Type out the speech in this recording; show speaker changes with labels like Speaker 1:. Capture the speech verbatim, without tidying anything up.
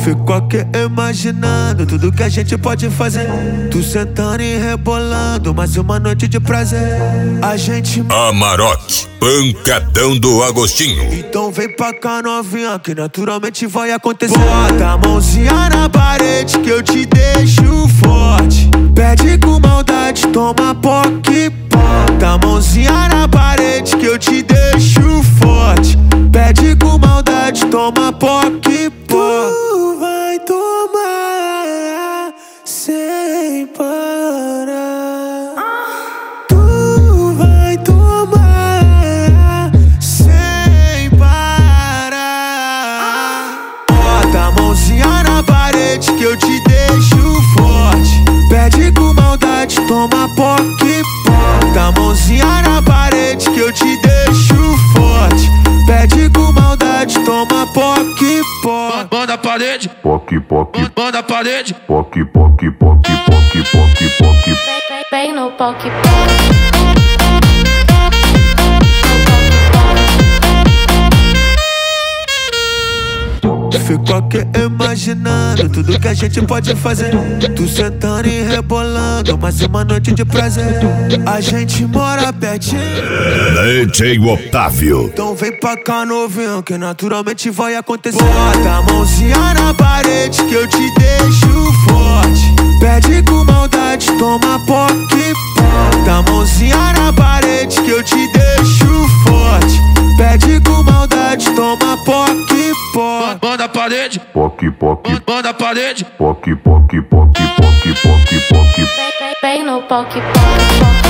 Speaker 1: Fico aqui imaginando tudo que a gente pode fazer. Tu sentando e rebolando, mais uma noite de prazer. A gente...
Speaker 2: Amarok, pancadão do Agostinho.
Speaker 1: Então vem pra cá novinha, que naturalmente vai acontecer. Bota a mãozinha na parede que eu te deixo forte. Pede com maldade, toma poque. Bota a mãozinha na parede que eu te deixo forte. Pede com maldade, toma poque. Tu vai tomar sem parar. Tu vai tomar sem parar. Bota a mãozinha na parede que eu te deixo forte. Pede com maldade, toma poque. Bota a mãozinha na parede que eu te deixo forte. Pede com maldade, toma poque, poque.
Speaker 3: Manda a parede,
Speaker 4: Poque, poque,
Speaker 3: manda a parede.
Speaker 4: poque, poque, poque, poque, poque, poque.
Speaker 5: Vem, vem, vem no poque,
Speaker 1: Fico aqui imaginando tudo que a gente pode fazer. Tu sentando e rebolando, mais uma noite de prazer. A gente mora pertinho,
Speaker 2: D J Otávio.
Speaker 1: então vem pra cá novinho, que naturalmente vai acontecer. Bota a mãozinha na parede que eu te deixo forte. Pede com maldade, toma poque. Bota a mãozinha na parede que eu te deixo forte. Pede com maldade, toma poque, poque.
Speaker 3: Manda a parede,
Speaker 4: Poque, poque,
Speaker 3: manda a parede.
Speaker 4: poque, poque, poque, poque, poque, poque.
Speaker 5: vem, vem, vem no poque, poque, poque.